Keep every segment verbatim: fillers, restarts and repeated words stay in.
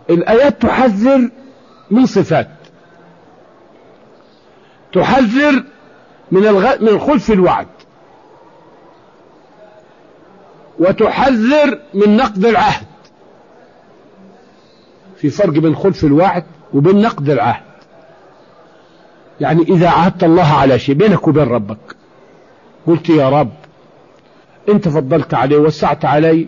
الآيات تحذر من صفات، تحذر من الغ... من خلف الوعد، وتحذر من نقض العهد. في فرق بين خلف الوعد وبين نقض العهد. يعني إذا عهدت الله على شيء بينك وبين ربك، قلت يا رب أنت فضلت علي ووسعت علي،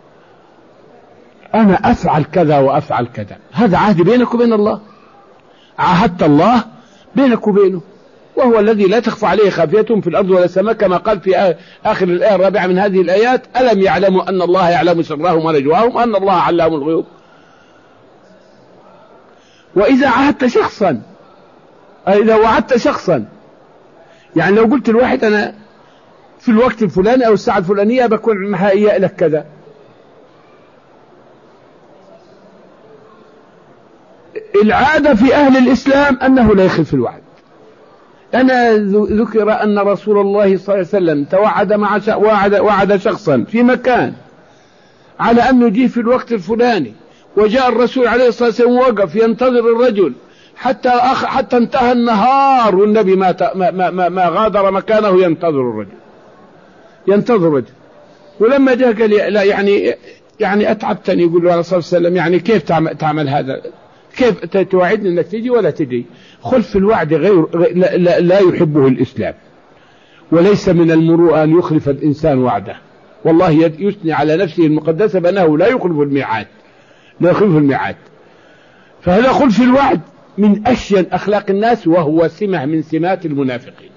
أنا أفعل كذا وأفعل كذا، هذا عهد بينك وبين الله. عهدت الله بينك وبينه، وهو الذي لا تخفى عليه خافية في الأرض ولا السماء، كما قال في آخر الآية الرابعة من هذه الآيات: ألم يعلموا أن الله يعلم سرهم ونجواهم أن الله علام الغيوب. وإذا عهدت شخصا، إذا وعدت شخصا، يعني لو قلت الواحد أنا في الوقت الفلاني أو الساعة الفلانية بكون مهيئ لك كذا، العادة في أهل الإسلام أنه لا يخلف الوعد. أنا ذكر أن رسول الله صلى الله عليه وسلم توعد مع ش... وعد... وعد شخصا في مكان على أن يجيه في الوقت الفلاني، وجاء الرسول عليه الصلاة والسلام وقف ينتظر الرجل حتى أخ... حتى انتهى النهار، والنبي ما, ت... ما... ما... ما غادر مكانه ينتظر الرجل ينتظر الرجل. ولما جاء قال لا يعني يعني أتعبتني، يقول له عليه الصلاة والسلام يعني كيف تعمل, تعمل هذا؟ كيف توعدني انك تجي ولا تجي؟ خلف الوعد غير لا, لا, لا يحبه الإسلام، وليس من المروءة أن يخلف الإنسان وعده. والله يثني على نفسه المقدسة بأنه لا يخلف الميعاد، لا يخلف الميعاد. فهذا خلف الوعد من أشين أخلاق الناس، وهو سمة من سمات المنافقين.